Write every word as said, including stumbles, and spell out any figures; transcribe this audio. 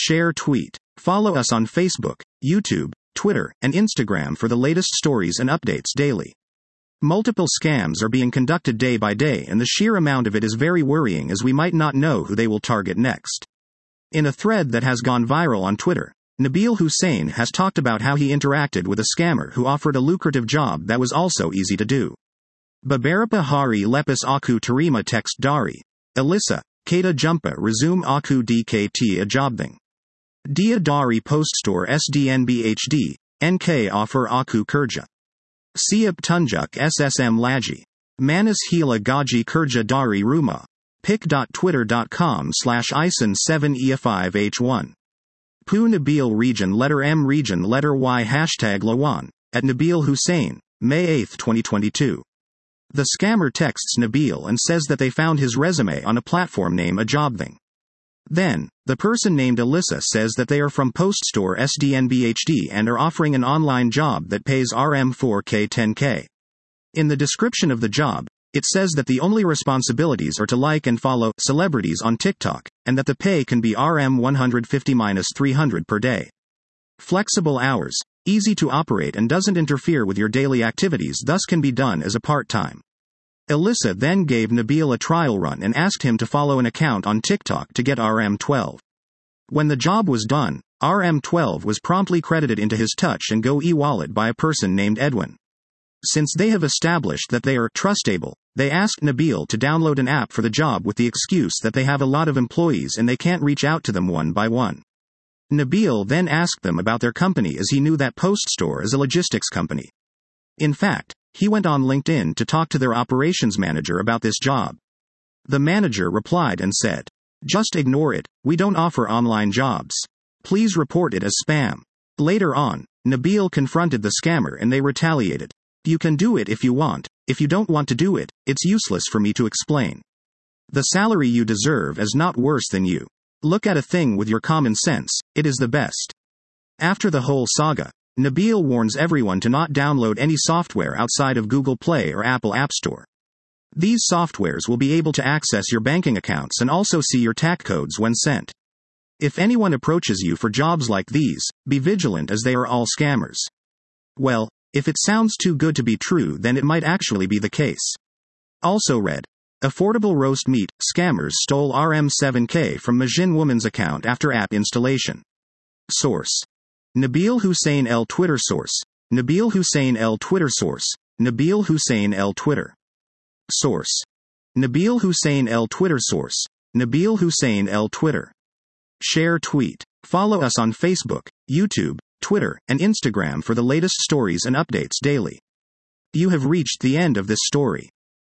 Share tweet. Follow us on Facebook, YouTube, Twitter, and Instagram for the latest stories and updates daily. Multiple scams are being conducted day by day, and the sheer amount of it is very worrying, as we might not know who they will target next. In a thread that has gone viral on Twitter, Nabil Hussain has talked about how he interacted with a scammer who offered a lucrative job that was also easy to do. Beberapa hari lepas aku terima text dari Elisa, kata jumpa resume aku D K T a jobthing. Dia dari poststore S D N B H D, N K offer aku kerja. Siap tunjuk S S M lagi. Manis hila gaji kerja dari rumah. pic.twitter.com slash ison 7 e 5 h 1. Pu Nabil region letter M region letter Y hashtag Lawan, at Nabil Hussain, May eighth twenty twenty-two. The scammer texts Nabil and says that they found his resume on a platform named A Jobthing. Then, the person named Elisa says that they are from Poststore S D N B H D and are offering an online job that pays R M four K ten K. In the description of the job, it says that the only responsibilities are to like and follow celebrities on TikTok, and that the pay can be R M one fifty to three hundred per day. Flexible hours, easy to operate, and doesn't interfere with your daily activities, thus can be done as a part-time. Elisa then gave Nabil a trial run and asked him to follow an account on TikTok to get R M twelve. When the job was done, R M twelve was promptly credited into his Touch and Go e-wallet by a person named Edwin. Since they have established that they are trustable, they asked Nabil to download an app for the job with the excuse that they have a lot of employees and they can't reach out to them one by one. Nabil then asked them about their company, as he knew that Poststore is a logistics company. In fact, he went on LinkedIn to talk to their operations manager about this job. The manager replied and said, "Just ignore it, we don't offer online jobs. Please report it as spam." Later on, Nabil confronted the scammer and they retaliated. "You can do it if you want. If you don't want to do it, it's useless for me to explain. The salary you deserve is not worse than you. Look at a thing with your common sense, it is the best." After the whole saga, Nabil warns everyone to not download any software outside of Google Play or Apple App Store. These softwares will be able to access your banking accounts and also see your tax codes when sent. If anyone approaches you for jobs like these, be vigilant, as they are all scammers. Well, if it sounds too good to be true, then it might actually be the case. Also read, affordable roast meat, scammers stole R M seven K from Majin woman's account after app installation. Source: Nabil Hussain L Twitter source: Nabil Hussain L Twitter source: Nabil Hussain L Twitter source: Nabil Hussain L Twitter source: Nabil Hussain L Twitter. Share tweet. Follow us on Facebook, YouTube, Twitter, and Instagram for the latest stories and updates daily. You have reached the end of this story.